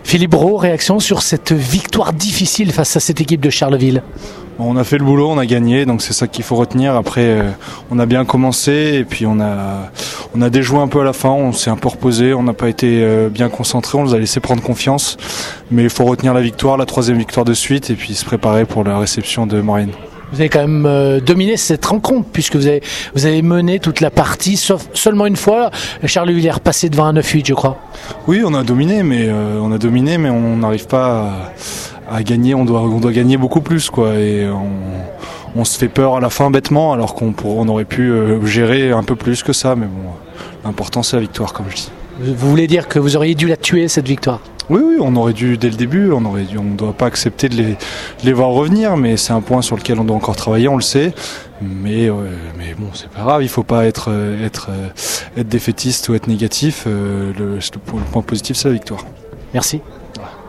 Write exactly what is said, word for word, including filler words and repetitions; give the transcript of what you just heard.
Philippe Brault, réaction sur cette victoire difficile face à cette équipe de Charleville? On a fait le boulot, on a gagné, donc c'est ça qu'il faut retenir. Après, euh, on a bien commencé et puis on a, on a déjoué un peu à la fin, on s'est un peu reposé, on n'a pas été euh, bien concentré, on nous a laissé prendre confiance. Mais il faut retenir la victoire, la troisième victoire de suite et puis se préparer pour la réception de Maurienne. Vous avez quand même euh, dominé cette rencontre puisque vous avez, vous avez mené toute la partie, sauf seulement une fois. Charleville est repassé devant un neuf huit, je crois. Oui, on a dominé, mais euh, on a dominé, mais on n'arrive pas à, à gagner. On doit, on doit gagner beaucoup plus, quoi. Et on, on se fait peur à la fin bêtement, alors qu'on pour, on aurait pu euh, gérer un peu plus que ça. Mais bon, l'important c'est la victoire, comme je dis. Vous voulez dire que vous auriez dû la tuer, cette victoire? Oui, oui, on aurait dû dès le début, on aurait dû, on ne doit pas accepter de les, de les voir revenir, mais c'est un point sur lequel on doit encore travailler, on le sait. Mais, euh, mais bon, c'est pas grave, il faut pas être, être, être défaitiste ou être négatif. Euh, le, le point positif, c'est la victoire. Merci. Voilà.